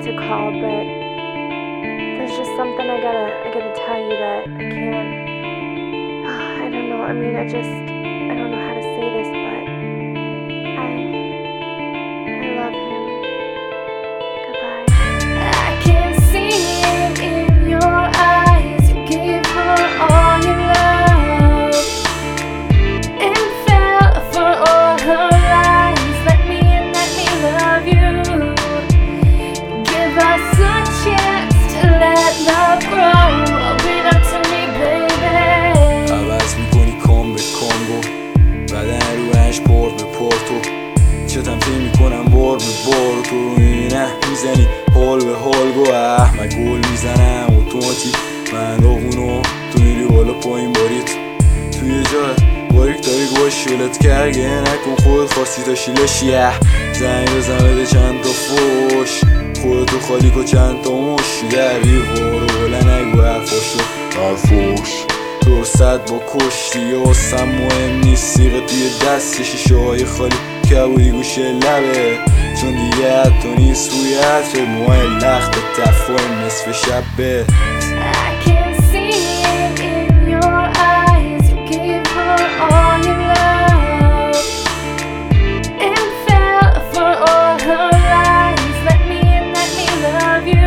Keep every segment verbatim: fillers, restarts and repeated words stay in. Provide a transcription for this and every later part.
to call, but there's just something I gotta, I gotta tell you that I can't. I don't know. I mean, I just, I don't know how to say this, but I, I love him. Goodbye. I can see it in your eyes. You gave her all your love and fell for all her lies. Let me in, let me love you. Give us a chance to let love grow. Open up to me, baby. عوض میکنی کام به کانگو، بدن رو انش بار به پارتو، چتم پی میکنم بار به بار. تو رو میبینم میزنی حال به حال، گو احمد گل میزنم اتوماتیک. من داغونو تو میری بالا پایین باریت توی جای باریک داری گوش شلت کرگه نکن خود خواستی تا شیلشیه. زنگ بزن بده چند تا فوش، خودتو خالی کو چند تا مش دری وارو بله نگو حرفاشو حرفاش درصد با کشتی واسم مهم نیست. سیغه توی دست شیشه های خالی کبودی گوشه لبه، چون دیگه حتی نیست روی حرف موهای لخت تفاهم نصف شبه. I can see it in your eyes. You gave her all your love and fell for all her lies. Let me in, let me love you.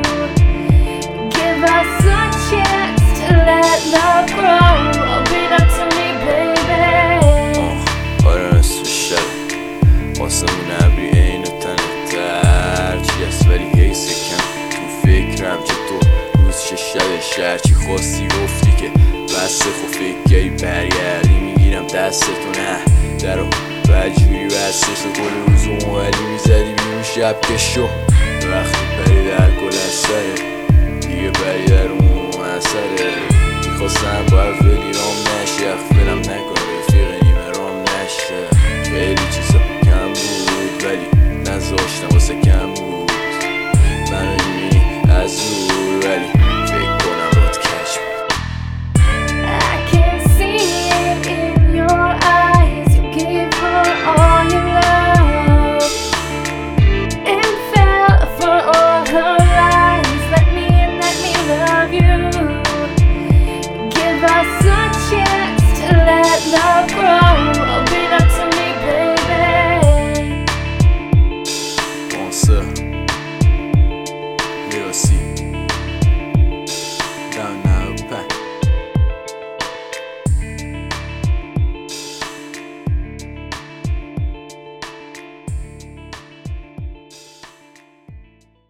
Give us a chance to let love grow. Open up to me, baby. آره نصف شب آسمون ابری عین تنت هرچی هست ولی هی سکم تو فکرم که تو روز چه شب شهرچی خواستی گفتی که بسته خب فکری برگردی میگیرم دستتو نه درو بجوری بسته شو. کل روز مولی میزدی بیرون شب که شو وقتی پری در گل اثره دیگه پری در اون اثره. میخواستم باید ولی رام نشی اخفلم نکن